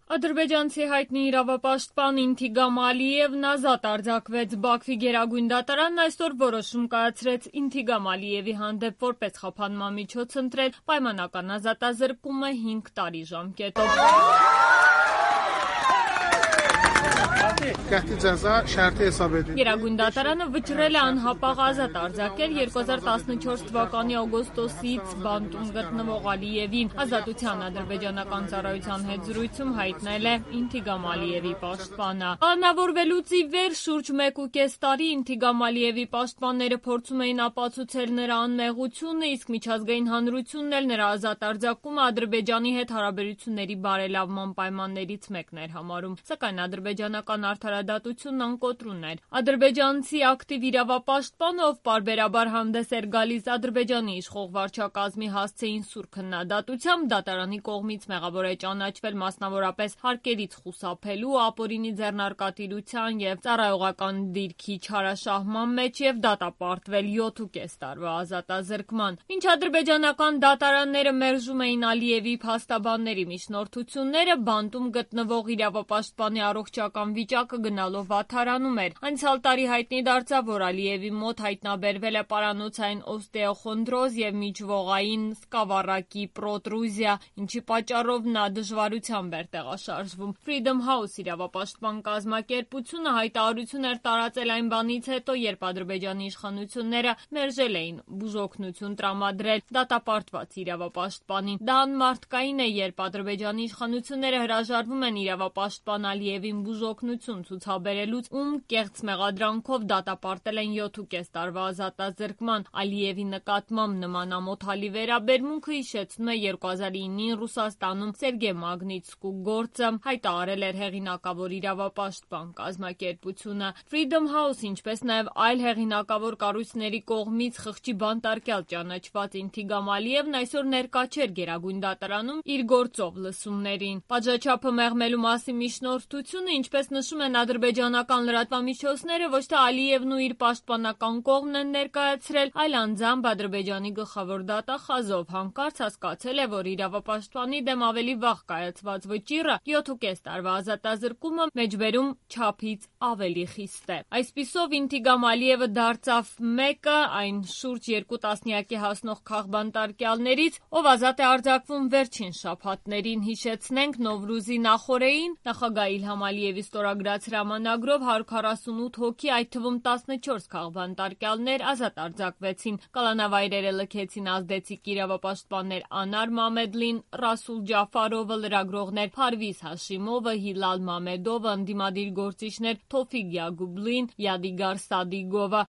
Ադրբեջանցի հայտնի իրավապաշտպան Ինթիգամ Ալիևն ազատ արձակվեց։ Բաքվի գերագույն դատարանն այսօր որոշում կայացրեց Ինթիգամ Ալիևի հանդեպ որպես խափանման միջոց ընտրել պայմանական ազատազրկումը 5 տարի ժամկետով։ Գերագույն դատարանը վճռել է անհապաղ ազատ արձակել 2014 թվականի օգոստոսից բանտում գտնվող Ալիևին։ Ազատության ադրբեջանական ծառայության հետ զրույցում հայտնել է Ինթիգամ Ալիևի պաշտպանը։ Անավորվելուց ի վեր շուրջ 1.5 տարի Ինթիգամ Ալիևի պաշտպանները փորձում էին ապացուցել նրա անմեղությունը, իսկ միջազգային հանրությունն էլ նրա ազատ արձակումը Ադրբեջանի հետ հարաբերությունների բարելավման պայմաններից մեկն էր համարում, սակայն ադրբեջանական արդարադատությունն անկոտրուն էր։ Ադրբեջանցի ակտիվ իրավապաշտպանը, ով պարբերաբար հանդես էր գալիս Ադրբեջանի իշխող վարչակազմի հասցեին սուր քննադատությամբ, դատարանի կողմից մեղավոր է ճանաչվել մասնավորապես հարկերից խուսափելու, ապօրինի ձեռնարկատիրության եւ ծառայողական դիրքի չարաշահման մեջ եւ դատապարտվել 7.5 տարվա ազատազրկման։ Մինչ ադրբեջանական դատարանները մերժում էին Ալիևի փաստաբանների միջնորդությունները, բանտում գտնվող իրավապաշտպանի առողջական վիճակը գնալով վատթարանում էր։ Անցյալ տարի հայտնի դարձավ, որ Ալիևի մոտ հայտնաբերվել է պարանոցային օստեոխոնդրոզ եւ միջվողային սկավառակի պրոտրուզիա, ինչի պատճառով նա դժվարությամբ էր տեղաշարժվում։ Freedom House իրավապաշտպան կազմակերպությունը հայտարարություն էր տարածել այն բանից հետո, երբ Ադրբեջանի իշխանությունները մերժել էին բուժօգնություն տրամադրել դատապարտված իրավապաշտպանին։ Դա անմարդկային է, երբ Ադրբեջանի իշխանությունները հրաժարվում են իրավապաշտպան Ալիևին բուժօգնություն ցուցաբերելուց, ում կեղծ մեղադրանքով դատապարտել են 7.5 տարվա ազատազրկման։ Ալիևի նկատմամբ նման ամոթալի վերաբերմունքը հիշեցնում է 2009-ին Ռուսաստանում Սերգեյ Մագնիտսկու գործը, հայտարարել էր հեղինակավոր իրավապաշտպան կազմակերպությունը։ Freedom House, ինչպես նաև այլ հեղինակավոր կառույցների կողմից խղճի բանտարկյալ ճանաչված Ինթիգամ Ալիևն այսօր ներկա չէր Գերագույն դատարանում իր գործով լսումներին։ Պատժաչափը մեղմելու մասին միջնորդությունը, ինչպես նշում են ադրբեջանական լրատվամիջոցները, ոչ թե Ալիևն ու իր պաշտպանական կողմն են ներկայացրել, այլ անձամբ Ադրբեջանի գլխավոր դատախազով հանկարծ հասկացել է, որ իրավապաշտպանի դեմ ավելի վաղ կայացված վճիռը 7.5 տարվա ազատազրկումը մեջբերում չափից ավելի խիստ է։ Այսպիսով Ինթիգամ Ալիևը դարձավ մեկը այն շուրջ 2 տասնյակի հասնող քաղբանտարկյալներից, ով ազատ է արձակվում վերջին շաբաթներին։ Հիշեցնենք, Նովրուզի նախօրեին նախագահ Իլհամ Ալիևի ստորագրած հրամանագրով 148 հոգի, այդ թվում 14 քաղբանտարկյալներ ազատ արձակվեցին։ Կալանավայրերը լքեցին ազդեցիկ իրավապաշտպաններ Անար Մամեդլին, Ռասուլ Ջաֆարովը, լրագրողներ Փարվիզ Հաշիմովը, Հիլալ Մամեդովը, ընդդիմադիր գործիչներ Թոֆիկ Յագուբլին, Յադիգար Սադիգովը։